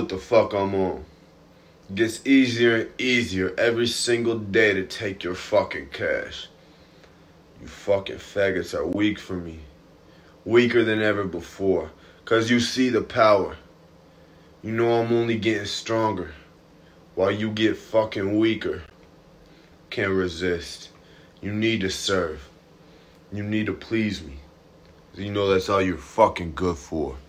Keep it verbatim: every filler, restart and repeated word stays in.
what the fuck I'm on. It gets easier and easier every single day to take your fucking cash. You fucking faggots are weak for me. Weaker than ever before. Cause you see the power. You know I'm only getting stronger. While you get fucking weaker. Can't resist. You need to serve. You need to please me. You know that's all you're fucking good for.